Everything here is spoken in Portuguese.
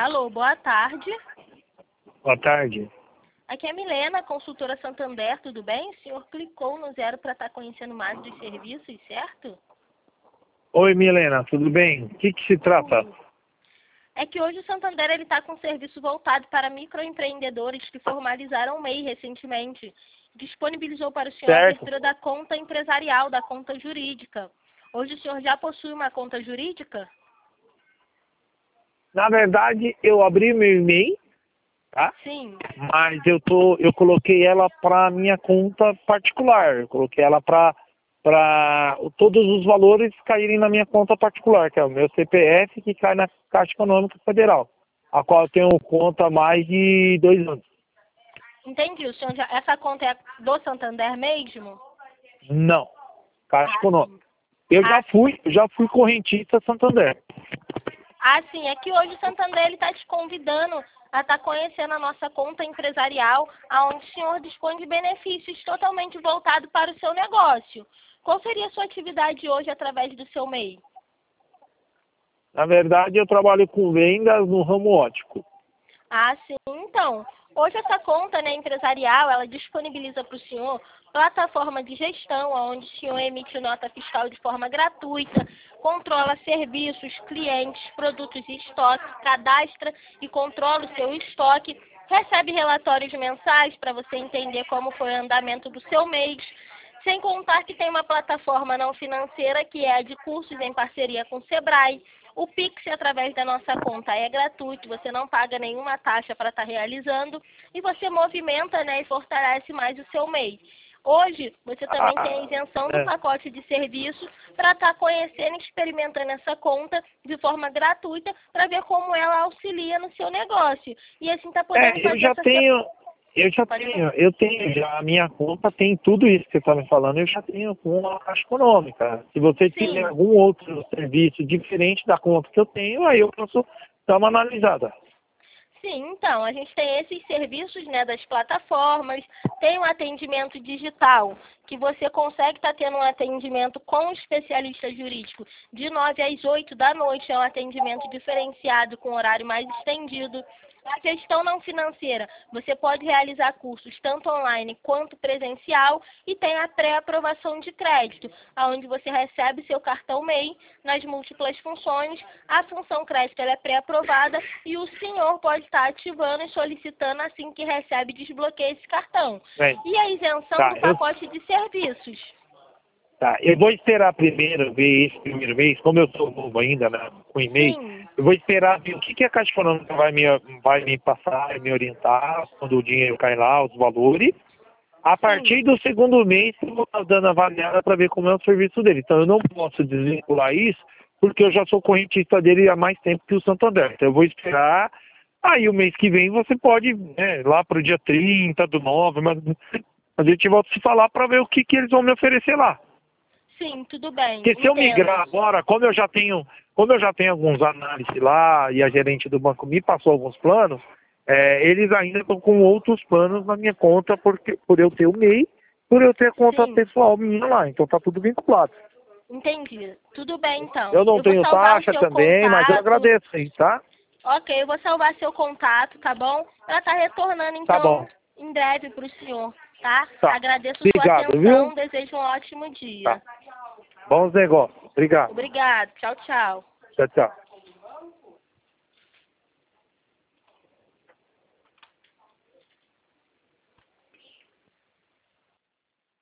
Alô, boa tarde. Boa tarde. Aqui é a Milena, consultora Santander, tudo bem? O senhor clicou no 0 para estar conhecendo mais dos serviços, certo? Oi, Milena, tudo bem? O que se trata? É que hoje o Santander está com um serviço voltado para microempreendedores que formalizaram o MEI recentemente. Disponibilizou para o senhor a abertura da conta empresarial, da conta jurídica. Hoje o senhor já possui uma conta jurídica? Na verdade, eu abri meu e-mail, tá? Sim. Mas eu coloquei ela para minha conta particular. Eu coloquei ela para todos os valores caírem na minha conta particular, que é o meu CPF, que cai na Caixa Econômica Federal, a qual eu tenho conta há mais de 2 anos. Entendi. O senhor essa conta é do Santander mesmo? Não, Caixa Econômica. Eu já fui correntista Santander. Sim, é que hoje o Santander está te convidando a estar conhecendo a nossa conta empresarial, onde o senhor dispõe de benefícios totalmente voltados para o seu negócio. Qual seria a sua atividade hoje através do seu MEI? Na verdade, eu trabalho com vendas no ramo ótico. Sim. Então, hoje essa conta, né, empresarial, ela disponibiliza para o senhor plataforma de gestão, onde o senhor emite nota fiscal de forma gratuita, controla serviços, clientes, produtos e estoque, cadastra e controla o seu estoque, recebe relatórios mensais para você entender como foi o andamento do seu mês, sem contar que tem uma plataforma não financeira que é a de cursos em parceria com o Sebrae. O Pix, através da nossa conta, é gratuito, você não paga nenhuma taxa para estar realizando e você movimenta, né, e fortalece mais o seu MEI. Hoje, você também tem a isenção do pacote de serviços para estar conhecendo e experimentando essa conta de forma gratuita para ver como ela auxilia no seu negócio. E assim está podendo fazer eu tenho já, a minha conta tem tudo isso que você está me falando, eu já tenho com a Caixa Econômica. Se você tiver algum outro serviço diferente da conta que eu tenho, aí eu posso dar uma analisada. Sim, então, a gente tem esses serviços, né, das plataformas, tem um atendimento digital, que você consegue estar tendo um atendimento com um especialista jurídico de 9 às 8 da noite, é um atendimento diferenciado com horário mais estendido. A questão não financeira, você pode realizar cursos tanto online quanto presencial e tem a pré-aprovação de crédito, onde você recebe seu cartão MEI nas múltiplas funções, a função crédito ela é pré-aprovada e o senhor pode estar ativando e solicitando assim que recebe e desbloqueia esse cartão. E a isenção do pacote de serviços? Tá, eu vou esperar primeiro ver esse primeiro mês, como eu sou novo ainda, né, com e-mail, eu vou esperar ver o que a Caixa Econômica vai me passar, me orientar, quando o dinheiro cai lá, os valores. A partir do segundo mês, eu vou estar dando avaliada para ver como é o serviço dele. Então, eu não posso desvincular isso, porque eu já sou correntista dele há mais tempo que o Santander. Então, eu vou esperar. Aí, o mês que vem, você pode, né, lá para o dia 30/9, mas a gente volta a se falar para ver o que eles vão me oferecer lá. Sim, tudo bem. Porque se eu migrar agora, como eu já tenho alguns análises lá e a gerente do banco me passou alguns planos, eles ainda estão com outros planos na minha conta por eu ter o MEI, por eu ter a conta pessoal minha lá. Então tá tudo vinculado. Entendi. Tudo bem, então. Eu não tenho taxa também, mas eu agradeço aí, tá? Ok, eu vou salvar seu contato, tá bom? Ela tá retornando, então, em breve para o senhor, tá? Agradeço sua atenção, desejo um ótimo dia. Bons negócios. Obrigado. Obrigado. Tchau, tchau. Tchau, tchau.